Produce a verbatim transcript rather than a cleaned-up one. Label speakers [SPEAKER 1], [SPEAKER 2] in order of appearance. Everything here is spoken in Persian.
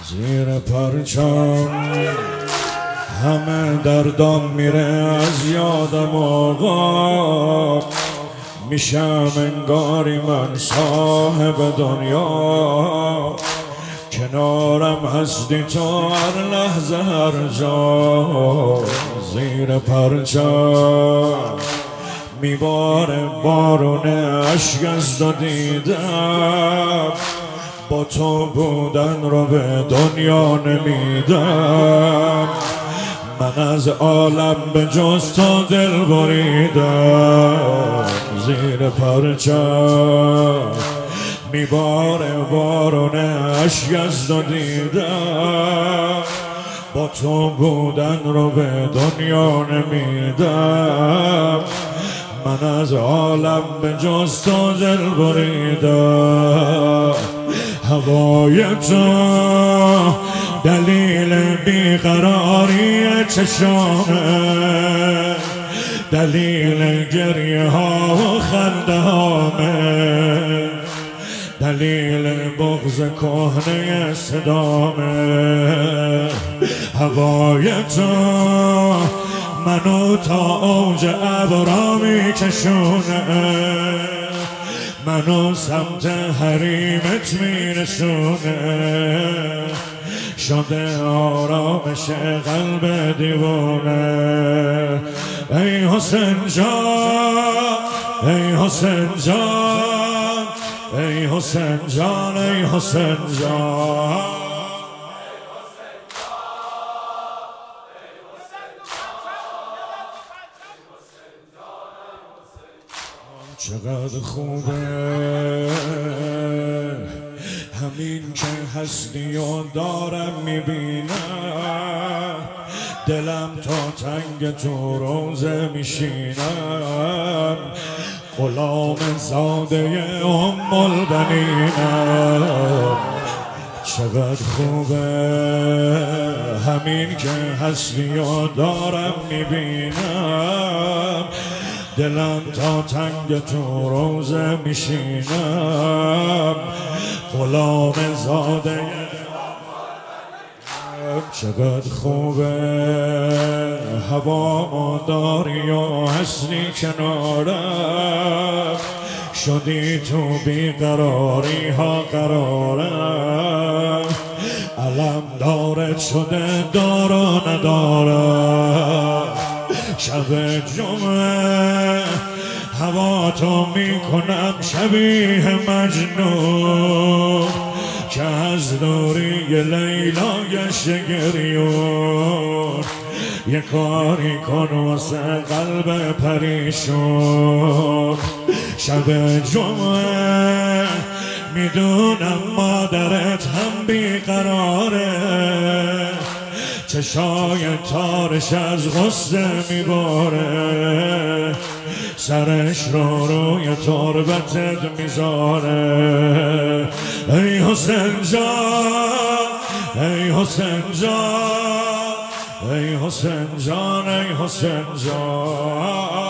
[SPEAKER 1] زیر پرچم همه دردام میره از یادم آقا، میشم انگاری من صاحب دنیا، کنارم هستی تو هر لحظه هر جا. زیر پرچم میباره بارون عشق از دو دیدم، با تو بودن رو به دنیا نمیدم، من از عالم به جز تو دل بریدم. زیر پرچم میباره بارون عشق از دو دیدم، با تو بودن رو به دنیا نمیدم، من از عالم به جز تو دل بریدم. هوای تو دلیل بیقراری چشامه، دلیل گریه ها و خنده هامه، دلیل بغض کهنه صدامه. هوای تو منو تا اوج ابرا میکشونه، منو سمت حریمت میرسونه، شده آرامش قلب دیوانه. ای حسین جان، ای حسین جان، ای حسین جان، ای حسین جان. چقدر خوبه همین که هستی و دارم میبینم، دلم تا تنگ تو روزه میشینم، غلام زاده ام البنینم. چقدر خوبه همین که هستی و دارم میبینم، دلم تا تنگ تو روزه میشینم، غلام زاده. چقدر خوبه هوا داری و هستی کنارم، شدی تو بیقراری ها قرارم، علم دارت شده دار و ندارم. شب جمعه هوا تو میکنم شبیه مجنون، که از دوری لیلا گشته گریون، یه کاری کن واسه قلب پریشون. شب جمعه میدونم مادرت هم بیقراره، چشای تارش از غصه میباره، سرش رو روی تربتت میذاره. ای حسین جان، ای حسین جان، ای حسین جان، ای حسین جان.